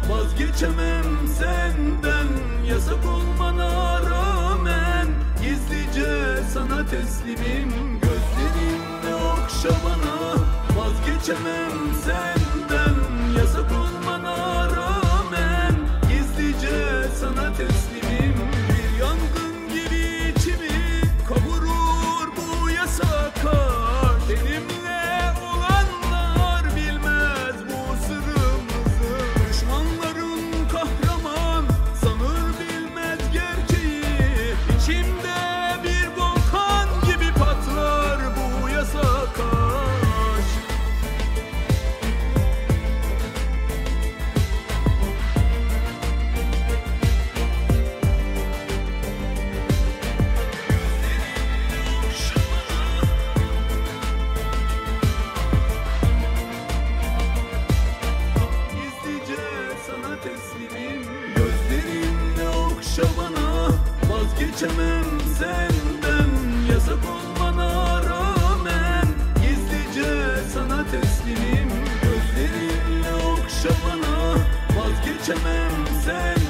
Vazgeçemem senden, yasak olmana rağmen. Gizlice sana teslimim, gözlerinle okşa bana. Vazgeçemem senden, yasak olmana rağmen. Gizlice sana teslimim. Bir yangın gibi içimi kavurur bu yasaklar. Benimle olanlar bilmez bu sırrımızı. Düşmanların kahraman sanır bilmez gerçeği. İçimde bir volkan gibi patlar bu yasak aşk. Gözlerinle okşa bana, vazgeçemem senden, yasak olmana rağmen. Gizlice sana teslimim, gözlerinle okşa bana, vazgeçemem senden.